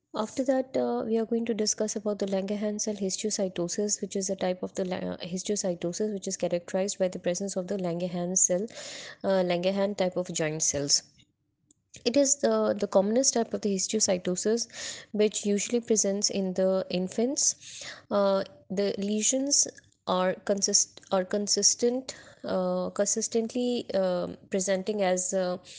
After that, we are going to discuss about the Langerhans cell histiocytosis, which is a type of the histiocytosis which is characterized by the presence of the Langerhans type of giant cells. It is the commonest type of the histiocytosis, which usually presents in the infants. The lesions are consistently presenting as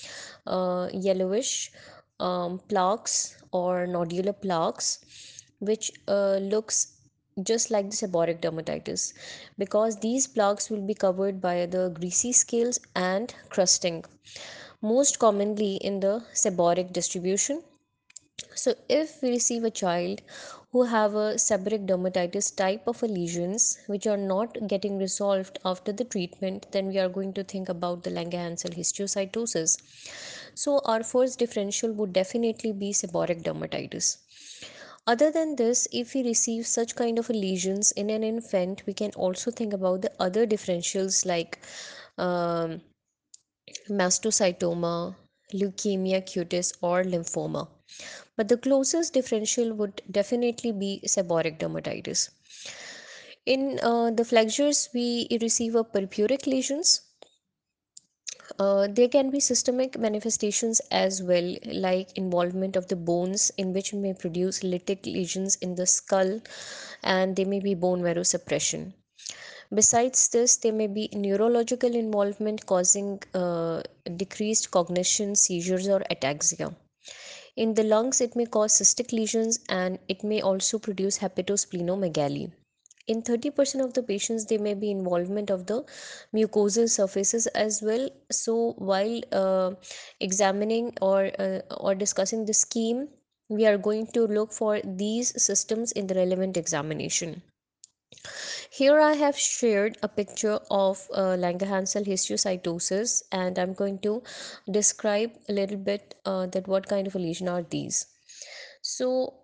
yellowish plaques or nodular plaques, which looks just like the seborrheic dermatitis, because these plaques will be covered by the greasy scales and crusting, most commonly in the seborrheic distribution. So if we receive a child who have a seborrheic dermatitis type of a lesions which are not getting resolved after the treatment, then we are going to think about the Langerhans histiocytosis. So our first differential would definitely be seborrheic dermatitis. Other than this, if we receive such kind of a lesions in an infant, we can also think about the other differentials like um, mastocytoma, leukemia cutis, or lymphoma. But the closest differential would definitely be seborrheic dermatitis. In the flexures, we receive a purpuric lesions. There can be systemic manifestations as well, like involvement of the bones, in which may produce lytic lesions in the skull, and there may be bone marrow suppression. Besides this, there may be neurological involvement causing decreased cognition, seizures, or ataxia. In the lungs, it may cause cystic lesions and it may also produce hepatosplenomegaly. In 30% of the patients, there may be involvement of the mucosal surfaces as well. So, while examining or discussing the scheme, we are going to look for these systems in the relevant examination. Here I have shared a picture of Langerhans histiocytosis, and I'm going to describe a little bit that what kind of a lesion are these. So